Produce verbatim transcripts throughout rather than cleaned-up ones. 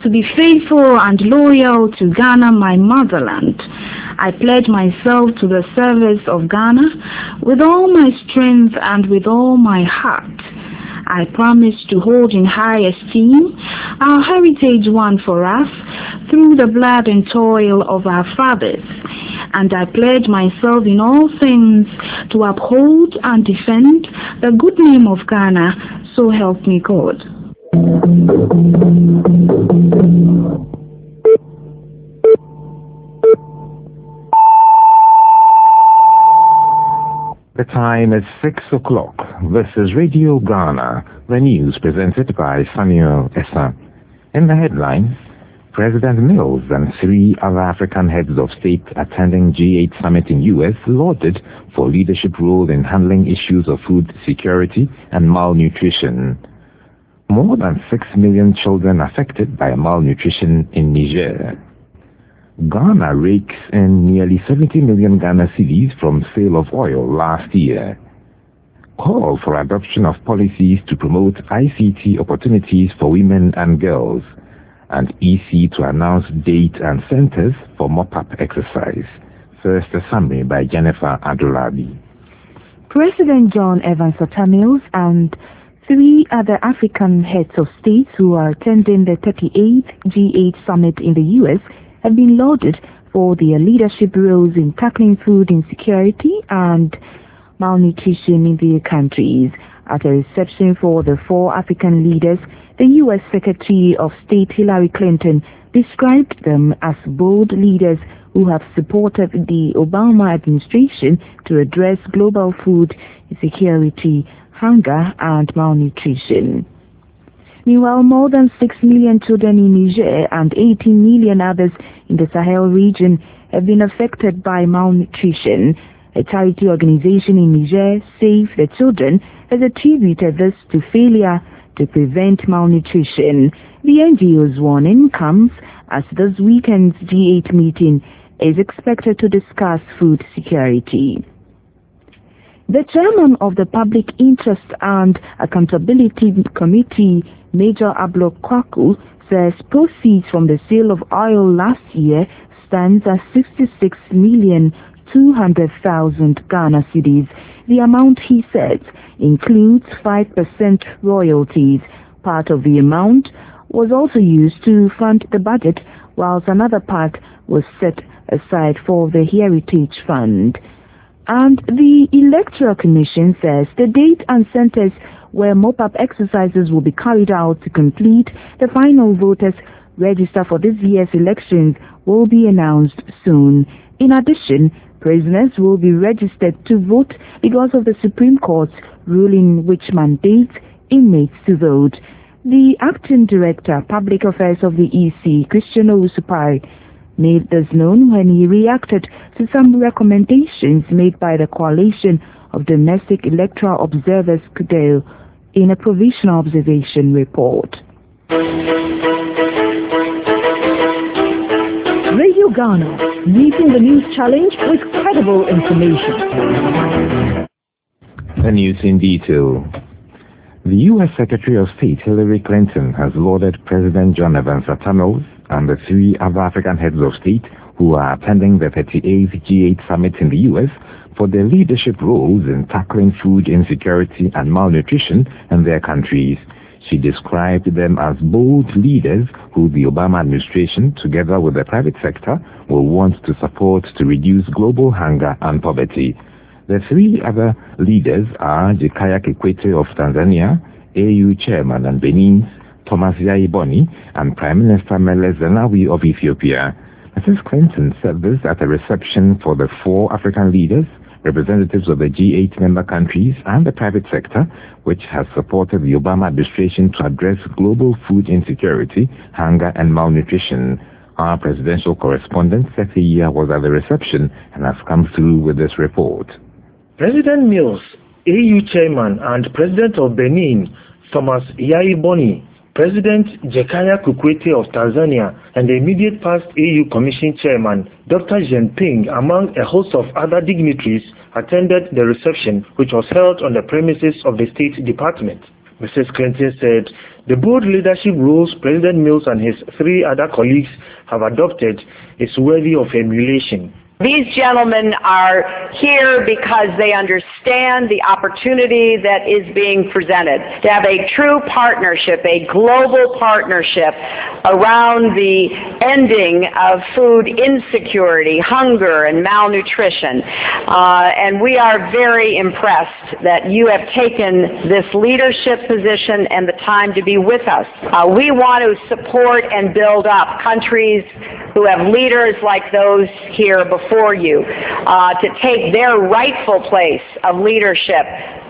to be faithful and loyal to Ghana, my motherland. I pledge myself to the service of Ghana with all my strength and with all my heart. I promise to hold in high esteem our heritage won for us through the blood and toil of our fathers, and I pledge myself in all things to uphold and defend the good name of Ghana, so help me God. The time is six o'clock. This is Radio Ghana, the news presented by Samuel Essa. In the headlines, President Mills and three other African heads of state attending G eight summit in U S lauded for leadership role in handling issues of food security and malnutrition. More than six million children affected by malnutrition in Niger. Ghana rakes in nearly seventy million Ghana cedis from sale of oil last year. Call for adoption of policies to promote I C T opportunities for women and girls. And E C to announce date and centers for mop-up exercise. First, a summary by Jennifer Adulabi. President John Evans Atta Mills and three other African heads of states who are attending the thirty-eighth G eight summit in the U S have been lauded for their leadership roles in tackling food insecurity and malnutrition in their countries. At a reception for the four African leaders, the U S Secretary of State Hillary Clinton described them as bold leaders who have supported the Obama administration to address global food insecurity, hunger, and malnutrition. Meanwhile, more than six million children in Niger and eighteen million others in the Sahel region have been affected by malnutrition. A charity organization in Niger, Save the Children, has attributed this to failure to prevent malnutrition. The N G O's warning comes as this weekend's G eight meeting is expected to discuss food security. The chairman of the Public Interest and Accountability Committee, Major Ablok Kwaku, says proceeds from the sale of oil last year stands at sixty-six million two hundred thousand Ghana cedis. The amount, he said, includes five percent royalties. Part of the amount was also used to fund the budget, whilst another part was set aside for the Heritage Fund. And the Electoral Commission says the date and centers where mop-up exercises will be carried out to complete the final voters register for this year's elections will be announced soon. In addition, prisoners will be registered to vote because of the Supreme Court's ruling which mandates inmates to vote. The Acting Director, Public Affairs of the E C, Christian Owusu-Pare, made this known when he reacted to some recommendations made by the Coalition of Domestic Electoral Observers, C U D E O, in a provisional observation report. Radio Ghana, meeting the news challenge with credible information. The news in detail. The U S Secretary of State Hillary Clinton has lauded President John Evans Atta Mills and the three other African heads of state who are attending the thirty-eighth G eight summit in the U S for their leadership roles in tackling food insecurity and malnutrition in their countries. She described them as bold leaders who the Obama administration, together with the private sector, will want to support to reduce global hunger and poverty. The three other leaders are Jakaya Kikwete of Tanzania, A U Chairman and Benin's Thomas Yayi Boni, and Prime Minister Meles Zenawi of Ethiopia. Missus Clinton said this at a reception for the four African leaders, representatives of the G eight member countries and the private sector, which has supported the Obama administration to address global food insecurity, hunger and malnutrition. Our presidential correspondent, Sethi Yia, was at the reception and has come through with this report. President Mills, A U Chairman and President of Benin, Thomas Yayi Boni, President Jakaya Kikwete of Tanzania, and the immediate past A U Commission Chairman, Doctor Jean Ping, among a host of other dignitaries, attended the reception, which was held on the premises of the State Department. Missus Clinton said the bold leadership roles President Mills and his three other colleagues have adopted is worthy of emulation. These gentlemen are here because they understand the opportunity that is being presented to have a true partnership, a global partnership around the ending of food insecurity, hunger, and malnutrition. Uh, and we are very impressed that you have taken this leadership position and the time to be with us. Uh, we want to support and build up countries who have leaders like those here before you uh, to take their rightful place of leadership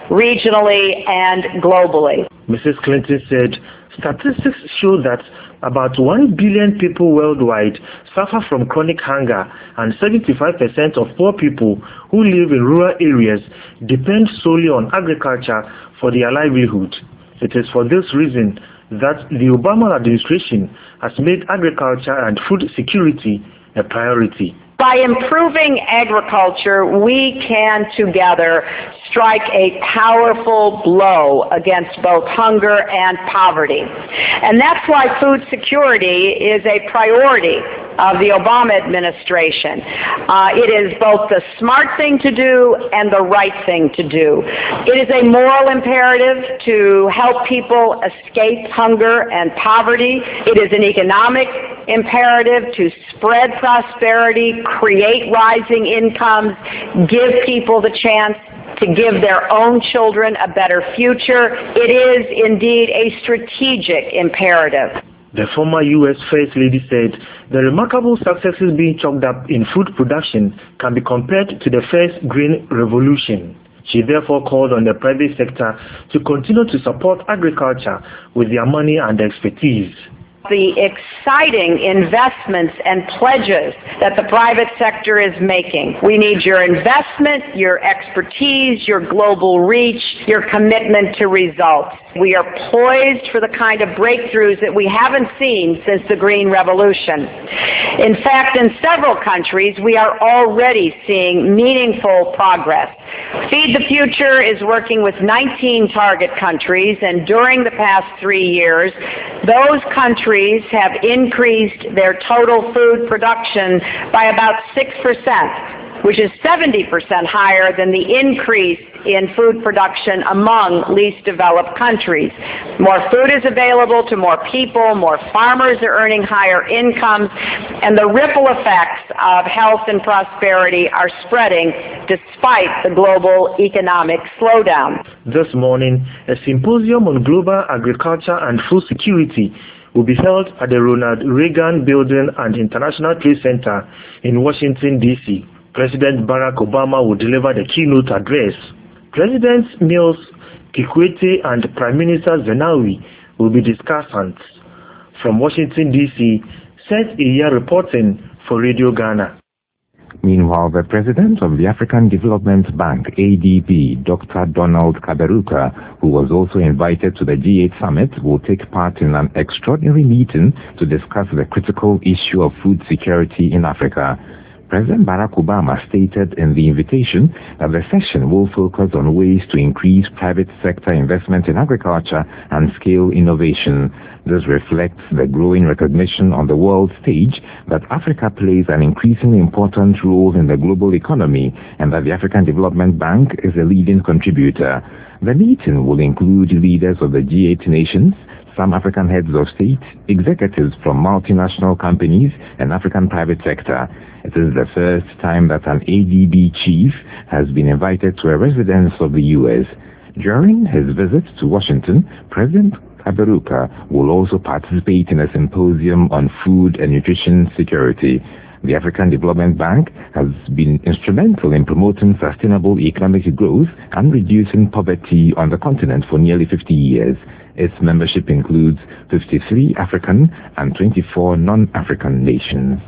regionally and globally. Missus Clinton said statistics show that about one billion people worldwide suffer from chronic hunger, and seventy-five percent of poor people who live in rural areas depend solely on agriculture for their livelihood. It is for this reason that the Obama administration has made agriculture and food security a priority. By improving agriculture, we can together strike a powerful blow against both hunger and poverty. And that's why food security is a priority of the Obama administration. Uh, it is both the smart thing to do and the right thing to do. It is a moral imperative to help people escape hunger and poverty. It is an economic imperative to spread prosperity, create rising incomes, give people the chance to give their own children a better future. It is indeed a strategic imperative. The former U S First Lady said the remarkable successes being chalked up in food production can be compared to the first green revolution. She therefore called on the private sector to continue to support agriculture with their money and expertise. The exciting investments and pledges that the private sector is making. We need your investment, your expertise, your global reach, your commitment to results. We are poised for the kind of breakthroughs that we haven't seen since the Green Revolution. In fact, in several countries, we are already seeing meaningful progress. Feed the Future is working with nineteen target countries, and during the past three years, those countries have increased their total food production by about six percent, which is seventy percent higher than the increase in food production among least developed countries. More food is available to more people, more farmers are earning higher incomes, and the ripple effects of health and prosperity are spreading despite the global economic slowdown. This morning, a symposium on global agriculture and food security will be held at the Ronald Reagan Building and International Trade Center in Washington, D C President Barack Obama will deliver the keynote address. Presidents Mills, Kikwete, and Prime Minister Zenawi will be discussants. From Washington, D C, Seth Iya reporting for Radio Ghana. Meanwhile, the president of the African Development Bank, A D B, Doctor Donald Kaberuka, who was also invited to the G eight summit, will take part in an extraordinary meeting to discuss the critical issue of food security in Africa. President Barack Obama stated in the invitation that the session will focus on ways to increase private sector investment in agriculture and scale innovation. This reflects the growing recognition on the world stage that Africa plays an increasingly important role in the global economy and that the African Development Bank is a leading contributor. The meeting will include leaders of the G eight nations, some African heads of state, executives from multinational companies, and African private sector. It is the first time that an A D B chief has been invited to a residence of the U S. During his visit to Washington, President Kaberuka will also participate in a symposium on food and nutrition security. The African Development Bank has been instrumental in promoting sustainable economic growth and reducing poverty on the continent for nearly fifty years. Its membership includes fifty-three African and twenty-four non-African nations.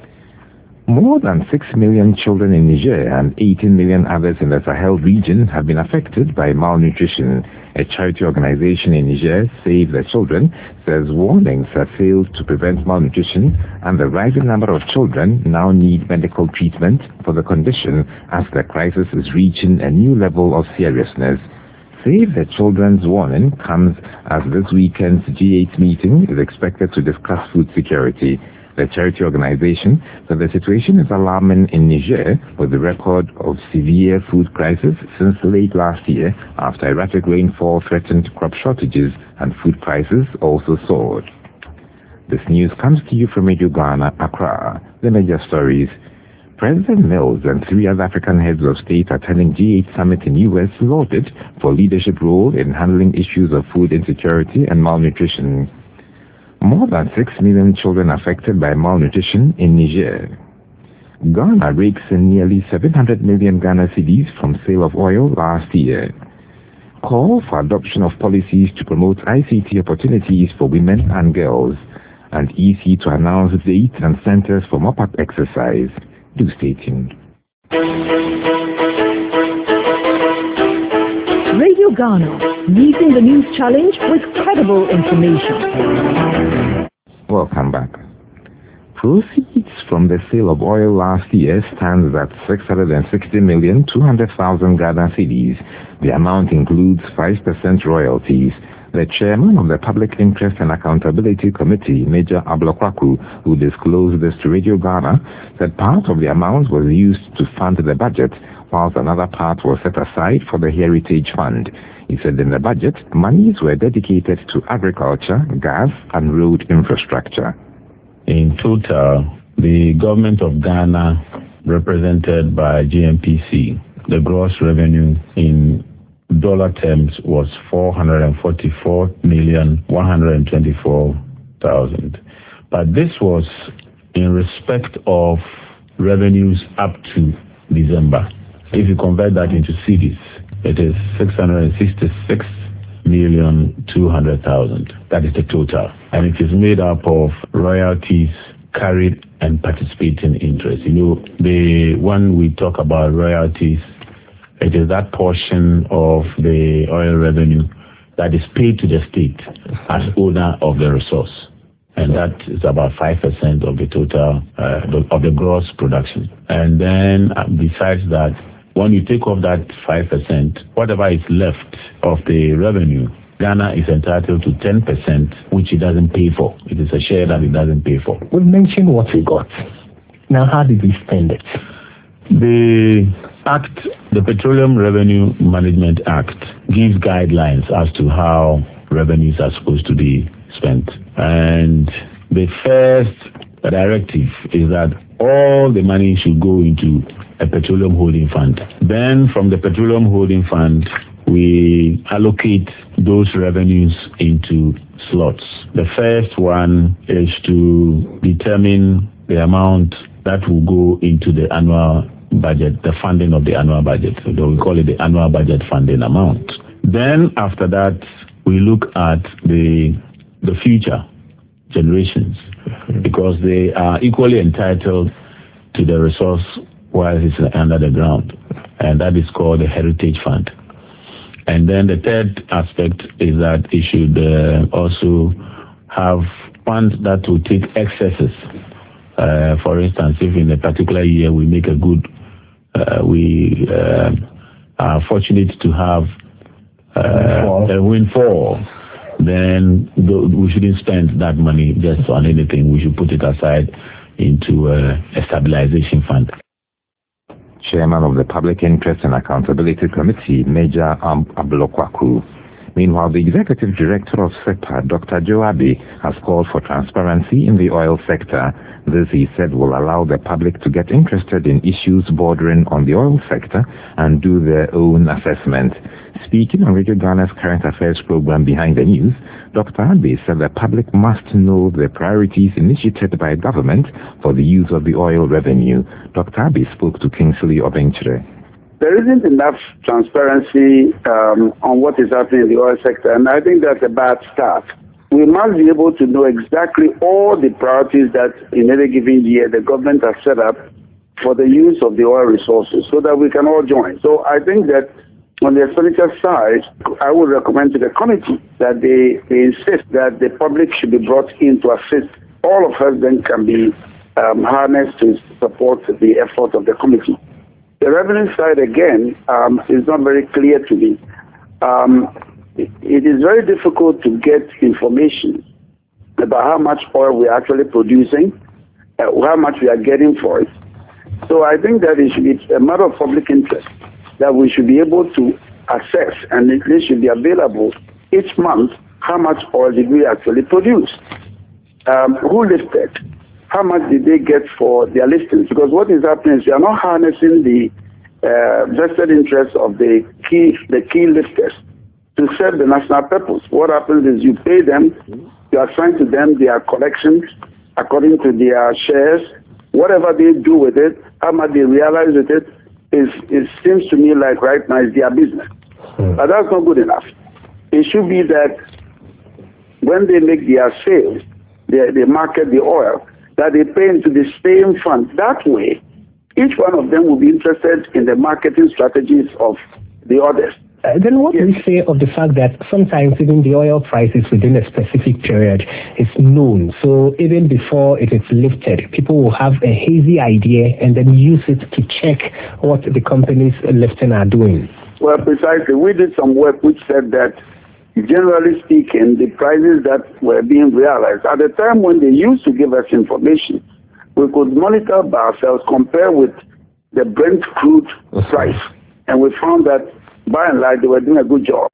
More than six million children in Niger and eighteen million others in the Sahel region have been affected by malnutrition. A charity organization in Niger, Save the Children, says warnings have failed to prevent malnutrition, and the rising number of children now need medical treatment for the condition as the crisis is reaching a new level of seriousness. say the children's warning comes as this weekend's G eight meeting is expected to discuss food security. The charity organization said the situation is alarming in Niger, with the record of severe food crisis since late last year after erratic rainfall threatened crop shortages and food prices also soared. This news comes to you from Radio Ghana, Accra. The major stories. President Mills and three other African heads of state attending G eight summit in U S lauded for leadership role in handling issues of food insecurity and malnutrition. More than six million children affected by malnutrition in Niger. Ghana rakes in nearly seven hundred million Ghana cedis from sale of oil last year. Call for adoption of policies to promote I C T opportunities for women and girls. And E C to announce dates and centers for mop-up exercise. Do stay tuned. Radio Ghana, meeting the news challenge with credible information. Welcome back. Proceeds from the sale of oil last year stands at six hundred sixty million two hundred thousand Ghana cedis. The amount includes five percent royalties. The chairman of the Public Interest and Accountability Committee, Major Ablokwaku, who disclosed this to Radio Ghana, said part of the amount was used to fund the budget, whilst another part was set aside for the Heritage Fund. He said in the budget, monies were dedicated to agriculture, gas, and road infrastructure. In total, the government of Ghana, represented by G M P C, the gross revenue in dollar terms was four hundred forty-four million one hundred twenty-four thousand. But this was in respect of revenues up to December. If you convert that into cedis, it is six hundred sixty-six million two hundred thousand. That is the total. And it is made up of royalties, carried and participating interest. You know, the when we talk about royalties, it is that portion of the oil revenue that is paid to the state as owner of the resource. And that is about five percent of the total, uh, of the gross production. And then uh, besides that, when you take off that five percent, whatever is left of the revenue, Ghana is entitled to ten percent, which it doesn't pay for. It is a share that it doesn't pay for. We mentioned what we got. Now, how did we spend it? The Act, the Petroleum Revenue Management Act, gives guidelines as to how revenues are supposed to be spent. And the first directive is that all the money should go into a petroleum holding fund. Then from the petroleum holding fund, we allocate those revenues into slots. The first one is to determine the amount that will go into the annual budget, the funding of the annual budget. So we call it the annual budget funding amount. Then after that, we look at the the future generations, because they are equally entitled to the resource while it's under the ground, and that is called the Heritage Fund. And then the third aspect is that it should uh, also have funds that will take excesses. Uh, for instance, if in a particular year we make a good, uh, we uh, are fortunate to have uh, a windfall, then we shouldn't spend that money just on anything. We should put it aside into uh, a stabilization fund. Chairman of the Public Interest and Accountability Committee, Major Ablokwaku. Meanwhile, the Executive Director of SEPA, Doctor Joe Abbey, has called for transparency in the oil sector. This, he said, will allow the public to get interested in issues bordering on the oil sector and do their own assessment. Speaking on Radio Ghana's Current Affairs program Behind the News, Doctor Abbey said the public must know the priorities initiated by government for the use of the oil revenue. Doctor Abbey spoke to Kingsley Obenchere. There isn't enough transparency um, on what is happening in the oil sector, and I think that's a bad start. We must be able to know exactly all the priorities that in any given year the government has set up for the use of the oil resources so that we can all join. So I think that on the expenditure side, I would recommend to the committee that they, they insist that the public should be brought in to assist. All of us then can be um, harnessed to support the effort of the committee. The revenue side, again, um, is not very clear to me. um, it, it is very difficult to get information about how much oil we're actually producing, uh, how much we are getting for it. So I think that it should be a matter of public interest that we should be able to assess, and it should be available each month, how much oil did we actually produce, um, who listed, how much did they get for their listings, because what is happening is you are not harnessing the uh, vested interests of the key, the key listers to serve the national purpose. What happens is you pay them, you assign to them their collections according to their shares. Whatever they do with it, how much they realize with it, is it seems to me like right now is their business. Hmm. But that's not good enough. It should be that when they make their sales, they, they market the oil, that they pay into the same fund. That way, each one of them will be interested in the marketing strategies of the others. Uh, then what yes. do we say of the fact that sometimes even the oil prices within a specific period is known? So even before it is lifted, people will have a hazy idea and then use it to check what the companies lifting are doing. Well, precisely. We did some work which said that, generally speaking, the prices that were being realized, at the time when they used to give us information, we could monitor by ourselves, compare with the Brent crude price, and we found that by and large, they were doing a good job.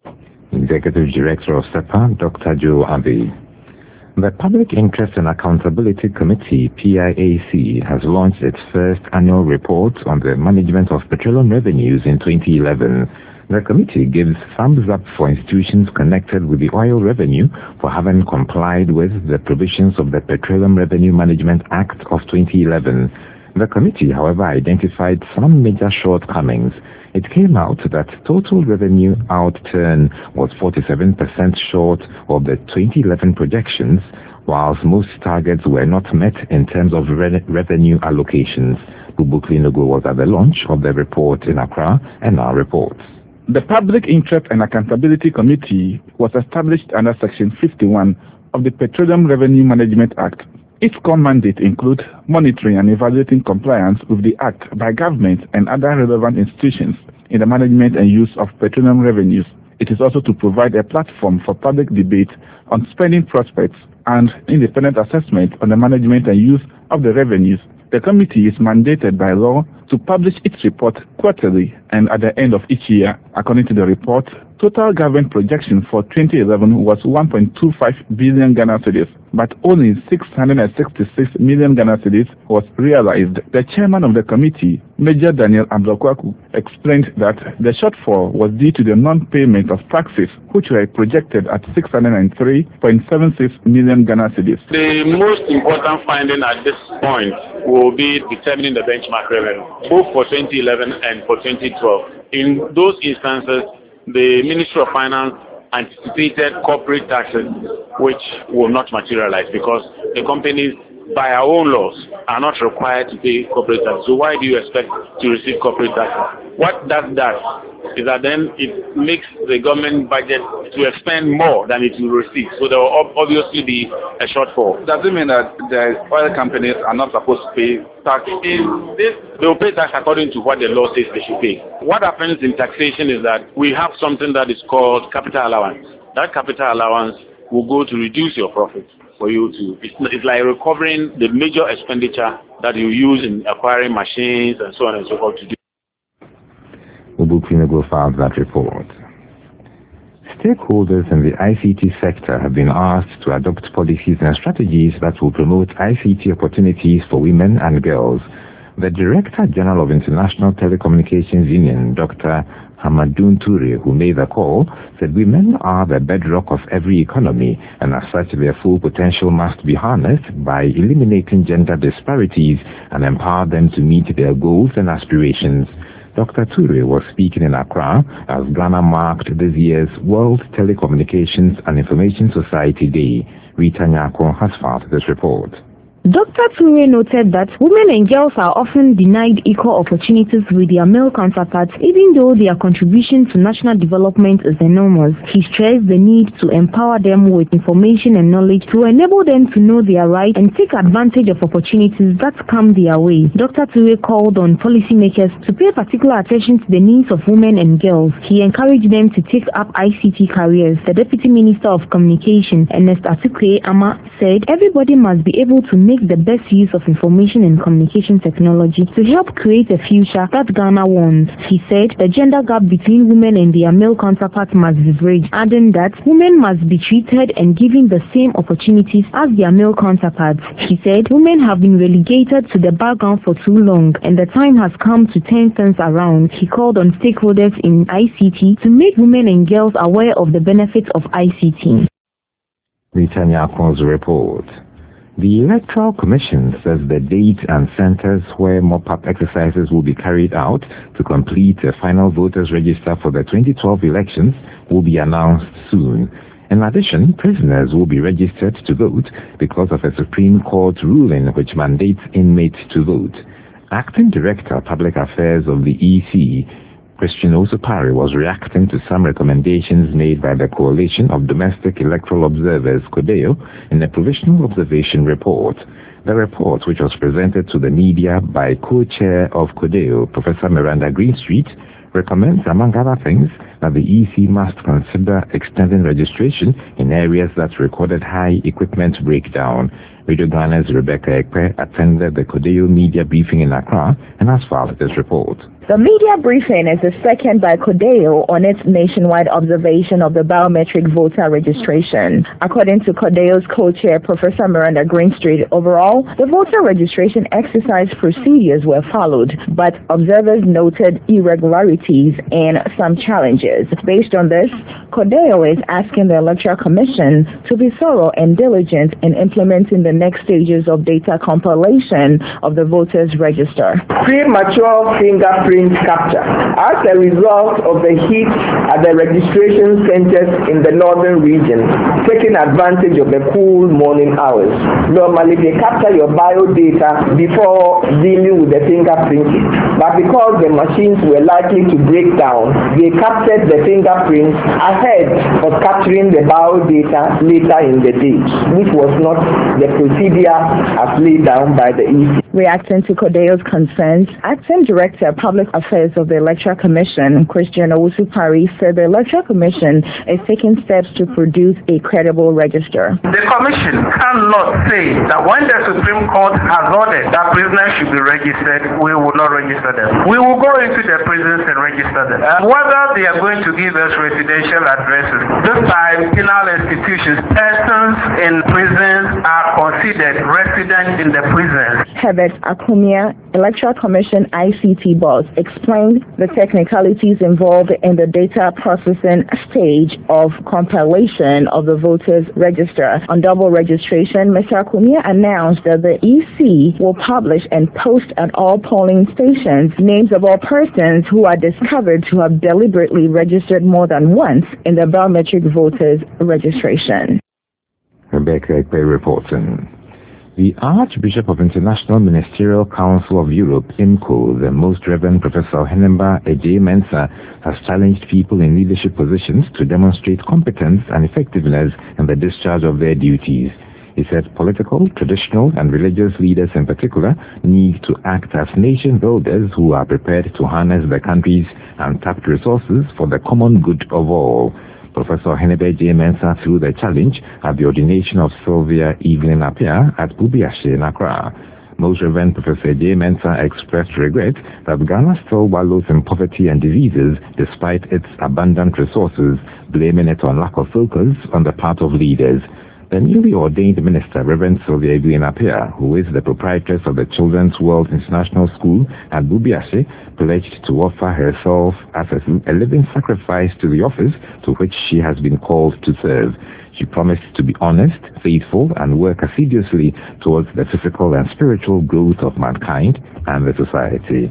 Executive Director of SEPA, Doctor Joe Abbey. The Public Interest and Accountability Committee, P I A C, has launched its first annual report on the management of petroleum revenues in twenty eleven. The committee gives thumbs up for institutions connected with the oil revenue for having complied with the provisions of the Petroleum Revenue Management Act of twenty eleven. The committee, however, identified some major shortcomings. It came out that total revenue outturn was forty-seven percent short of the twenty eleven projections, whilst most targets were not met in terms of re- revenue allocations. Bubukli Nogo was at the launch of the report in Accra and now reports. The Public Interest and Accountability Committee was established under Section fifty-one of the Petroleum Revenue Management Act. Its core mandate includes monitoring and evaluating compliance with the Act by government and other relevant institutions in the management and use of petroleum revenues. It is also to provide a platform for public debate on spending prospects and independent assessment on the management and use of the revenues. The committee is mandated by law to publish its report quarterly and at the end of each year. According to the report, total government projection for twenty eleven was one point two five billion Ghana cedis, but only six hundred sixty-six million Ghana cedis was realized. The chairman of the committee, Major Daniel Abdokwaku, explained that the shortfall was due to the non-payment of taxes, which were projected at six hundred three point seven six million Ghana cedis. The most important finding at this point will be determining the benchmark revenue, both for twenty eleven and for twenty twelve. In those instances, the Ministry of Finance anticipated corporate taxes which will not materialize because the companies, by our own laws, are not required to pay corporate tax. So why do you expect to receive corporate taxes? What that does is that then it makes the government budget to expend more than it will receive. So there will obviously be a shortfall. Does it mean that the oil companies are not supposed to pay tax? In this, they will pay tax according to what the law says they should pay. What happens in taxation is that we have something that is called capital allowance. That capital allowance will go to reduce your profit for you to, it's, it's like recovering the major expenditure that you use in acquiring machines and so on and so forth to do. Ubukinago filed that report. Stakeholders in the I C T sector have been asked to adopt policies and strategies that will promote I C T opportunities for women and girls. The Director General of International Telecommunications Union, Doctor Hamadoun Toure, who made the call, said women are the bedrock of every economy, and as such their full potential must be harnessed by eliminating gender disparities and empower them to meet their goals and aspirations. Doctor Toure was speaking in Accra as Ghana marked this year's World Telecommunications and Information Society Day. Rita Nyako has filed this report. Doctor Ture noted that women and girls are often denied equal opportunities with their male counterparts, even though their contribution to national development is enormous. He stressed the need to empower them with information and knowledge to enable them to know their rights and take advantage of opportunities that come their way. Doctor Ture called on policymakers to pay particular attention to the needs of women and girls. He encouraged them to take up I C T careers. The Deputy Minister of Communication, Ernest Atukwe Ama, said everybody must be able to make the best use of information and communication technology to help create a future that Ghana wants. He said the gender gap between women and their male counterparts must be bridged, adding that women must be treated and given the same opportunities as their male counterparts. He said women have been relegated to the background for too long and the time has come to turn things around. He called on stakeholders in I C T to make women and girls aware of the benefits of I C T. Britannia Akon's report. The Electoral Commission says the date and centers where mop-up exercises will be carried out to complete a final voters register for the twenty twelve elections will be announced soon. In addition, prisoners will be registered to vote because of a Supreme Court ruling which mandates inmates to vote. Acting Director Public Affairs of the E C, Christian Osupari, was reacting to some recommendations made by the Coalition of Domestic Electoral Observers, CODEO, in a provisional observation report. The report, which was presented to the media by co-chair of CODEO, Professor Miranda Greenstreet, recommends, among other things, that the E C must consider extending registration in areas that recorded high equipment breakdown. Radio Ghana's Rebecca Ekpe attended the CODEO media briefing in Accra and has filed this report. The media briefing is the second by CODEO on its nationwide observation of the biometric voter registration. According to CODEO's co-chair, Professor Miranda Greenstreet, overall, the voter registration exercise procedures were followed, but observers noted irregularities and some challenges. Based on this, CODEO is asking the Electoral Commission to be thorough and diligent in implementing the next stages of data compilation of the voters register. Premature fingerprint capture. As a result of the heat at the registration centers in the northern region, taking advantage of the cool morning hours. Normally they capture your bio data before dealing with the fingerprinting, but because the machines were likely to break down, they captured the fingerprints ahead of capturing the bio data later in the day, which was not the procedure as laid down by the E C. Reacting to CODEO's concerns, Acting Director Public Affairs of the Electoral Commission, Christian Osupari, said the Electoral Commission is taking steps to produce a credible register. The Commission cannot say that when the Supreme Court has ordered that prisoners should be registered, we will not register them. We will go into the prisons and register them. Uh, whether they are going to give us residential addresses, this time penal institutions, persons in prisons are considered resident in the prisons. Herbert Akumia, Electoral Commission I C T boss, explained the technicalities involved in the data processing stage of compilation of the voters register. On double registration, Mister Akumia announced that the E C will publish and post at all polling stations names of all persons who are discovered to have deliberately registered more than once in the biometric voters registration. Rebecca Ekpe reporting. The Archbishop of International Ministerial Council of Europe, I M C O, the Most Reverend Professor Henemba Ejie-Mensah, has challenged people in leadership positions to demonstrate competence and effectiveness in the discharge of their duties. He said political, traditional, and religious leaders in particular need to act as nation builders who are prepared to harness the country's untapped resources for the common good of all. Professor Henemba Ejie-Mensah threw the challenge at the ordination of Sylvia Evelyn Appiah at Bubiashe in Accra. Most Reverend Professor Ejie-Mensah expressed regret that Ghana still wallows in poverty and diseases despite its abundant resources, blaming it on lack of focus on the part of leaders. The newly ordained minister, Reverend Sylvia Evelyn Appiah, who is the proprietress of the Children's World International School at Bubiashe, pledged to offer herself as a living sacrifice to the office to which she has been called to serve. She promised to be honest, faithful, and work assiduously towards the physical and spiritual growth of mankind and the society.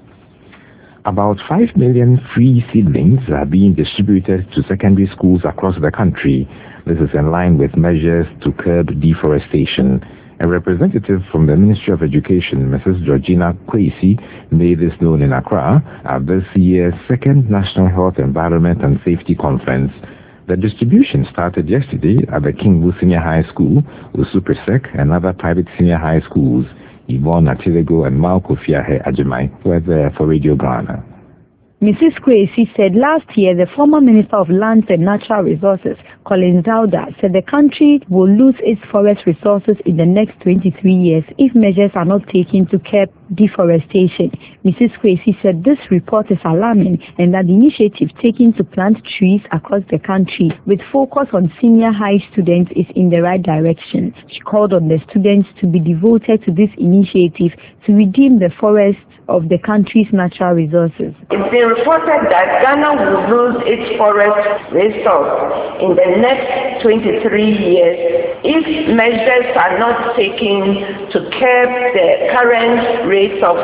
About five million free seedlings are being distributed to secondary schools across the country. This is in line with measures to curb deforestation. A representative from the Ministry of Education, Missus Georgina Kwesi, made this known in Accra at this year's second National Health, Environment and Safety Conference. The distribution started yesterday at the Kingwood Senior High School, Usuprisek, and other private senior high schools. Yvonne Atilego and Malco Fiahe Ajimai were there for Radio Ghana. Missus Kwesi said last year the former Minister of Lands and Natural Resources, Collins Dauda, said the country will lose its forest resources in the next twenty-three years if measures are not taken to curb deforestation. Missus Kwesi said this report is alarming and that the initiative taken to plant trees across the country with focus on senior high students is in the right direction. She called on the students to be devoted to this initiative to redeem the forests of the country's natural resources. It's been reported that Ghana will lose its forest resource in the next twenty-three years if measures are not taken to curb the current rate of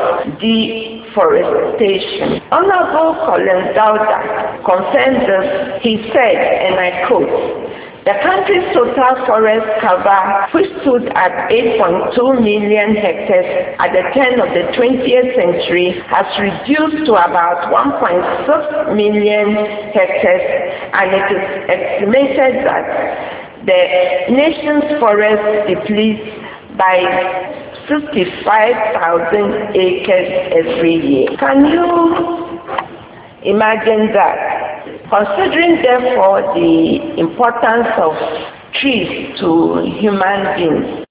deforestation. Honorable Collins Dauda confirmed this. He said, and I quote, "The country's total forest cover, which stood at eight point two million hectares at the turn of the twentieth century, has reduced to about one point six million hectares, and it is estimated that the nation's forest depletes by sixty-five thousand acres every year." Can you imagine that? Considering, therefore, the importance of trees to human beings.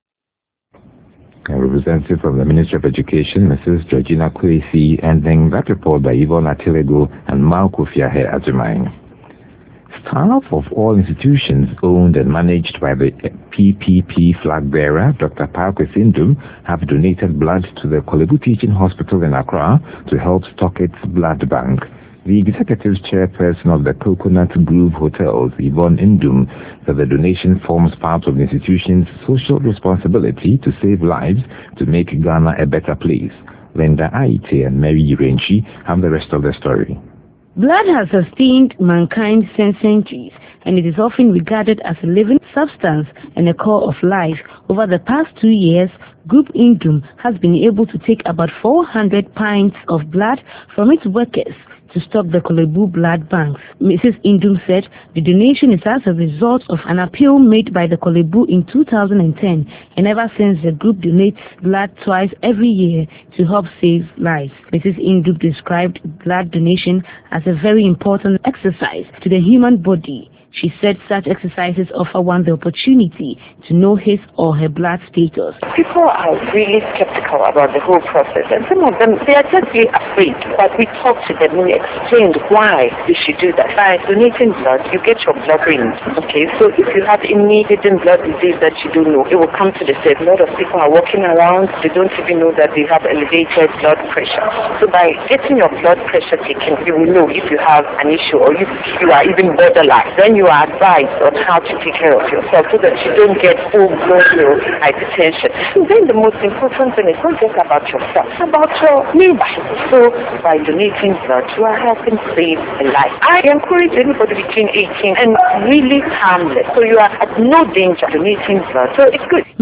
A representative from the Ministry of Education, Missus Georgina Kwesi, ending that report by Yvonne Atilego and Malco Fiahe Ajimai. Staff of all institutions owned and managed by the P P P flag bearer, Doctor Parkwesi Indum, have donated blood to the Kolebu Teaching Hospital in Accra to help stock its blood bank. The executive chairperson of the Coconut Grove Hotels, Yvonne Indum, said the donation forms part of the institution's social responsibility to save lives to make Ghana a better place. Linda Aite and Mary Renchi have the rest of the story. Blood has sustained mankind since centuries, and it is often regarded as a living substance and a core of life. Over the past two years, Group Indum has been able to take about four hundred pints of blood from its workers to stock the Kolebu blood banks. Missus Indum said the donation is as a result of an appeal made by the Kolebu in two thousand ten, and ever since the group donates blood twice every year to help save lives. Missus Indum described blood donation as a very important exercise to the human body. She said such exercises offer one the opportunity to know his or her blood status. People are really skeptical about the whole process, and some of them, they are just really afraid. But we talk to them and we explain why you should do that. By donating blood, you get your blood readings. Okay, so if you have any hidden blood disease that you don't know, it will come to the surface. A lot of people are walking around, they don't even know that they have elevated blood pressure. So by getting your blood pressure taken, you will know if you have an issue or if you are even borderline. Then you You are advised on how to take care of yourself so that you don't get full-blown hypertension. And then the most important thing is not just about yourself, it's about your neighbor. So by donating blood, you are helping save a life. I encourage anybody between eighteen and really harmless. So you are at no danger donating blood. So it's good.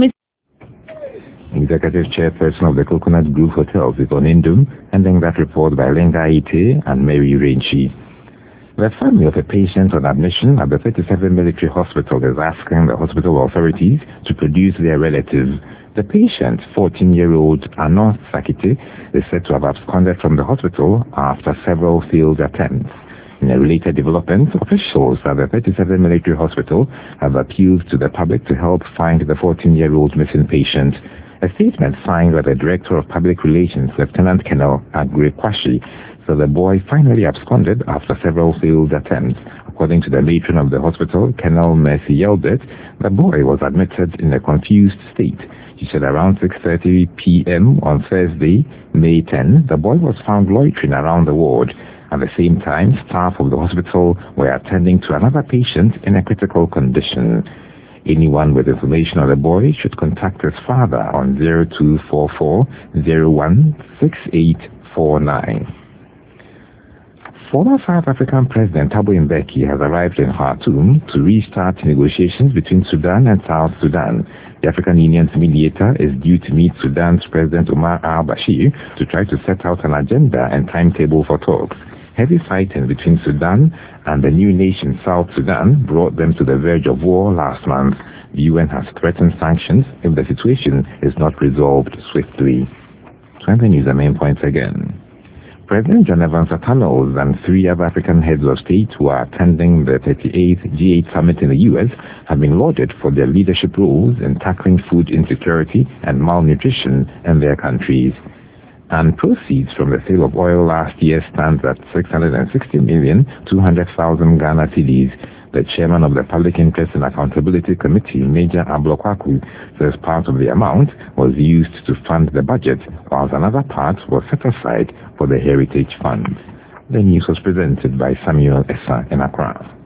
Executive Chairperson of the Coconut Grove Hotels, Yvonne Indum, ending that report by Linda Ite and Mary Renchi. The family of a patient on admission at the thirty-seven Military Hospital is asking the hospital authorities to produce their relative. The patient, fourteen-year-old Anon Sakite, is said to have absconded from the hospital after several failed attempts. In a related development, officials at the thirty-seven Military Hospital have appealed to the public to help find the fourteen-year-old missing patient. A statement signed by the Director of Public Relations, Lieutenant Colonel Agre Kwashi, so the boy finally absconded after several failed attempts. According to the matron of the hospital, Colonel Mercy Yelbert, the boy was admitted in a confused state. She said around six thirty p m on Thursday, May tenth, the boy was found loitering around the ward. At the same time, staff of the hospital were attending to another patient in a critical condition. Anyone with information on the boy should contact his father on zero two four four zero one six eight four nine. Former South African President Thabo Mbeki has arrived in Khartoum to restart negotiations between Sudan and South Sudan. The African Union's mediator is due to meet Sudan's President Omar al-Bashir to try to set out an agenda and timetable for talks. Heavy fighting between Sudan and the new nation South Sudan brought them to the verge of war last month. The U N has threatened sanctions if the situation is not resolved swiftly. twenty News, the main points again. President John Evans Atta Mills and three other African heads of state who are attending the thirty-eighth G eight summit in the U S have been lauded for their leadership roles in tackling food insecurity and malnutrition in their countries. And proceeds from the sale of oil last year stands at six hundred sixty million two hundred thousand Ghana cedis. The chairman of the Public Interest and Accountability Committee, Major Ablokwaku, says part of the amount was used to fund the budget, whilst another part was set aside for the Heritage Fund. The news was presented by Samuel Essa in Accra.